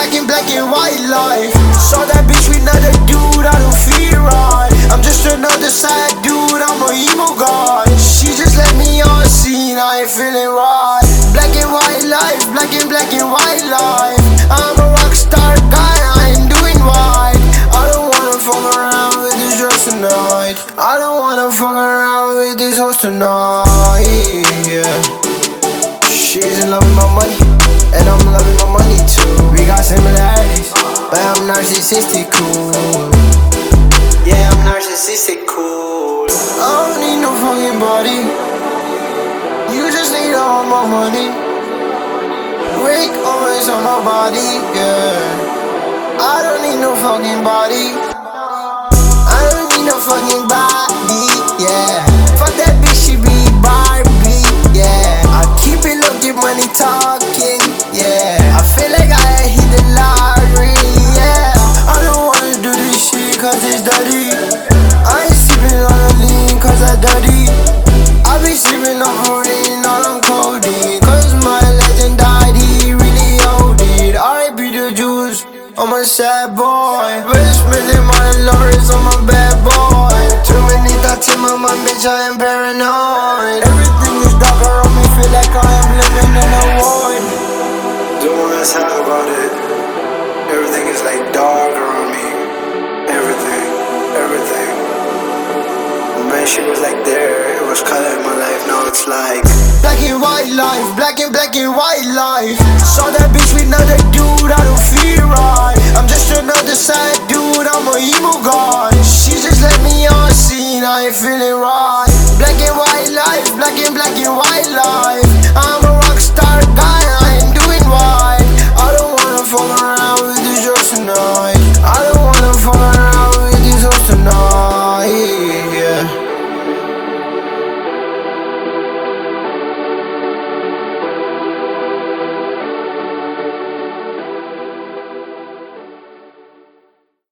black and white life. Saw that bitch with another dude, I don't feel right. I'm just another sad dude, I'm a emo guy. She just let me on scene, I ain't feeling right. Black and white life, black and white life. I'm a rock star guy, I ain't doing white. I don't wanna fuck around with this dress tonight. I don't wanna fuck around with this host tonight, yeah. She's in love with my money, and I'm loving my money too. We got similarities, but I'm narcissistic cool. Yeah, I'm narcissistic cool. I don't need no fucking body. You just need all my money. Wake always on my body, yeah. I don't need no fucking body. I don't need no fucking body, yeah. Fuck that bitch, she be Barbie, yeah. I keep it low, get money talking, yeah. I feel like I hit the lottery, yeah. I don't wanna do this shit cause it's dirty. I ain't sipping on the lean cause I dirty. I be sipping on codeine, all on codeine. Cause my legend died, he really owed it. R.I.P. the juice, I'm a sad boy. But spending my lorries on my bad boy. Too many thoughts in my mind, bitch, I am paranoid. Everything is dark around me, feel like I am living in a void. Don't wanna talk about it. Everything is like dark around me. Everything. Man, she was like there. It was color in my life. Now it's like black and white life, black and white life. Saw that bitch with another dude, I don't feel right. I'm just another sad dude, I'm a emo guy. She just let me on scene, I ain't feeling right. Black and white life, black and white life.